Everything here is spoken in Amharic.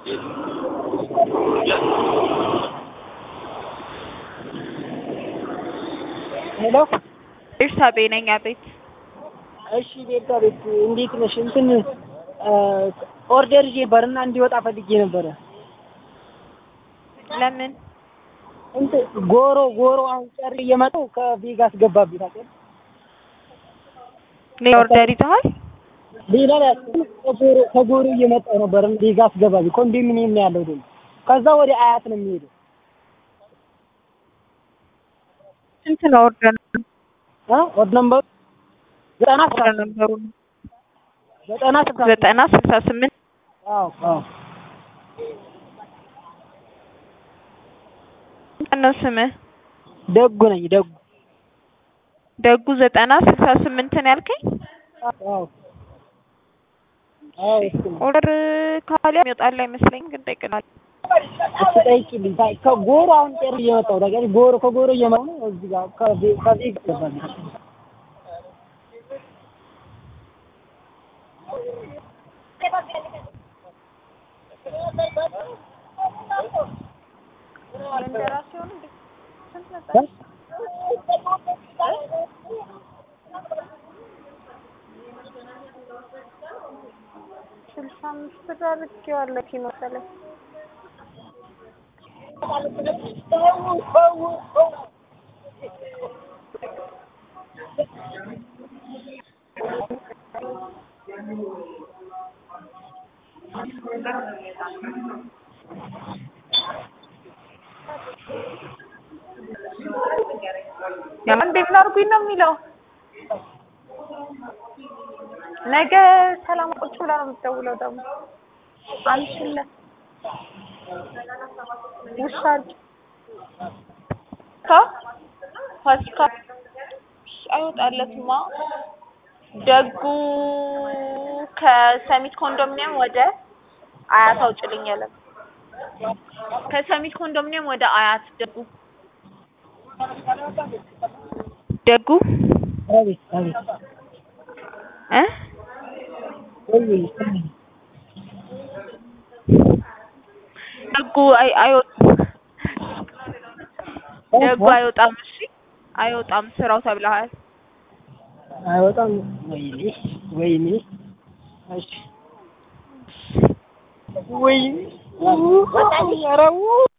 ሄሎ እርሳቤ ነኝ። አቤት። እሺ ቤት እንዴት ነሽ? እንትን ኦርደር ይዤ በርና እንዲወጣ ፈልጌ ነበረ። ለምን? እንትን ጎሮ አሁን ጨር እየመጣሁ ከቬጋስ ገባብኝ ታውቂያለሽ? ኦርደር ይዘሃል? ሌላ ከጎሮ እየመጣሁ ነው በርና ቬጋስ ገባብኝ። ኮንዶሚኒየም ነው ያለው ደግሞ ከዛ ወደ አያት ነው የሚሄደው። ስንት ነው ኦርደር? ኦርደር ነምበሩ 9068 አዎ ነው ስምህ? ደጉ ነኝ። ደጉ 9068 ነው ያልከኝ? አዎ ኦርደር ካለ የሚወጣል አይመስለኝም፣ ግን ጠይቀናል። እሱ ጠይቂልኝ። ከጎሮ አሁን ጨር እየመጣሁ ታውቂያለሽ? ከጎሮ እየመጣሁ ነው እዚህ ጋር ከቬጋስ ገባብኝ። ያማን ደብላ አርጉኝ ነው የሚለው። ነገ ሰላም ቁጭ ብላ ነው የምትደውለው። ደግሞ አንቺለ ውሻጅ ፋሲካ አይወጣለትማ። ደጉ ከሰሚት ኮንዶሚኒየም ወደ አያት አውጭልኝ ያለ። ከሰሚት ኮንዶሚኒየም ወደ አያት ደጉ አቤት ደጉ አይወጣም። እሺ አይወጣም፣ ስራው ተብለሃል። አይወጣም። ወይኔ እሺ ወይኔ